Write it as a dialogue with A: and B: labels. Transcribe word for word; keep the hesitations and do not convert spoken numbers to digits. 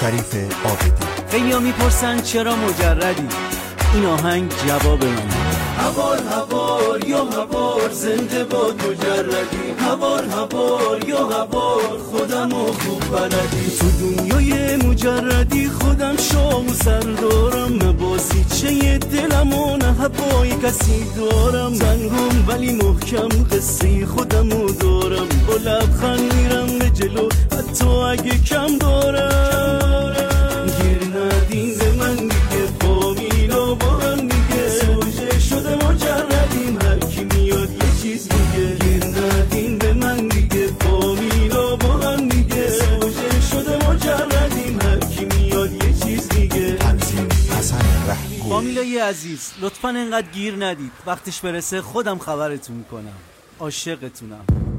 A: شریف عابدی.
B: خیلی میپرسن چرا مجردی، این آهنگ جواب من. هوار هوار یا هوار زنده باد مجردی، هوار هوار یا هوار خودم و خوب بلدی. تو دنیای مجردی خودم شام و سردارم، نباسی چه دلم و نه هوای کسی دارم. تنگم ولی محکم قصه خودمو دارم، با لبخند میرم به جلو حتی اگه کم دارم. گیر ندین به من دیگه، فامیلا با هم دیگه سوژه شده مجردیم، هر کی میاد یه چیز میگه. گیر ندین به من دیگه، فامیلا با هم دیگه سوژه شده مجردیم، هر کی میاد یه چیز میگه.
A: تنظیم حسن رحگوی.
B: فامیلای عزیز لطفاً انقدر گیر ندید، وقتش برسه خودم خبرتون میکنم. عاشقتونم.